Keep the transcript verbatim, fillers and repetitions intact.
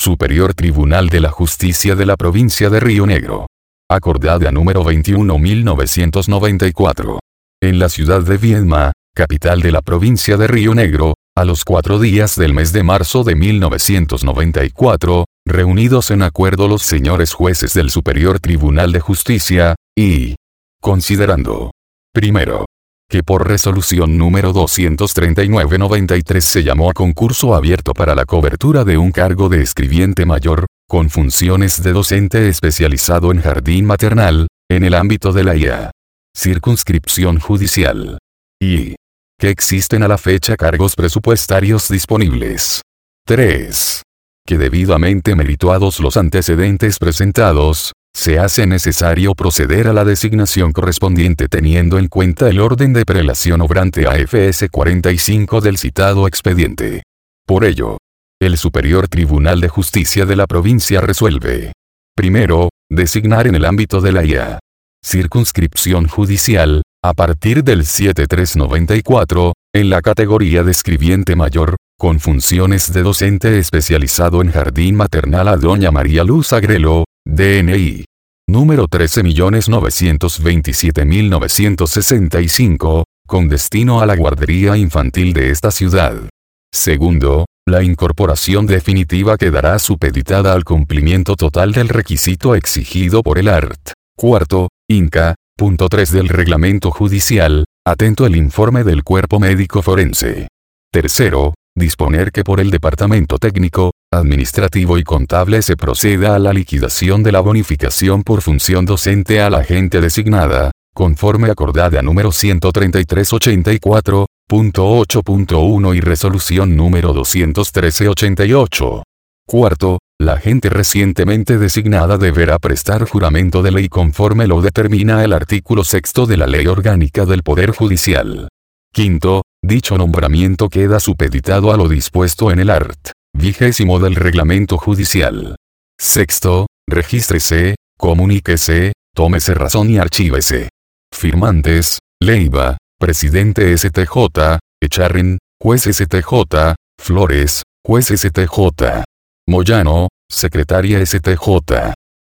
Superior Tribunal de la Justicia de la Provincia de Río Negro. Acordada número veintiuno mil novecientos noventa y cuatro. En la ciudad de Viedma, capital de la provincia de Río Negro, a los cuatro días del mes de marzo de mil novecientos noventa y cuatro, reunidos en acuerdo los señores jueces del Superior Tribunal de Justicia, y considerando, primero, que por resolución número doscientos treinta y nueve noventa y tres se llamó a concurso abierto para la cobertura de un cargo de escribiente mayor, con funciones de docente especializado en jardín maternal, en el ámbito de la I A. Circunscripción judicial. Y que existen a la fecha cargos presupuestarios disponibles. tres. Que debidamente merituados los antecedentes presentados, se hace necesario proceder a la designación correspondiente teniendo en cuenta el orden de prelación obrante A F S cuarenta y cinco del citado expediente. Por ello, el Superior Tribunal de Justicia de la provincia resuelve. Primero, designar en el ámbito de la I A. Circunscripción judicial, a partir del siete tres noventa y cuatro, en la categoría de escribiente mayor, con funciones de docente especializado en jardín maternal a doña María Luz Agrelo, D N I. Número trece millones novecientos veintisiete mil novecientos sesenta y cinco, con destino a la guardería infantil de esta ciudad. Segundo, la incorporación definitiva quedará supeditada al cumplimiento total del requisito exigido por el art. Cuarto, Inca, punto tres del reglamento judicial, atento el informe del cuerpo médico forense. Tercero, disponer que por el departamento técnico, administrativo y contable se proceda a la liquidación de la bonificación por función docente a la gente designada, conforme acordada número ciento treinta y tres ochenta y cuatro, punto ocho punto uno y resolución número doscientos trece ochenta y ocho. Cuarto, la gente recientemente designada deberá prestar juramento de ley conforme lo determina el artículo sexto de la Ley Orgánica del Poder Judicial. Quinto, dicho nombramiento queda supeditado a lo dispuesto en el art. Vigésimo del Reglamento Judicial. Sexto, regístrese, comuníquese, tómese razón y archívese. Firmantes, Leiva, Presidente S T J, Echarren, Juez S T J, Flores, Juez S T J. Moyano, Secretaria S T J.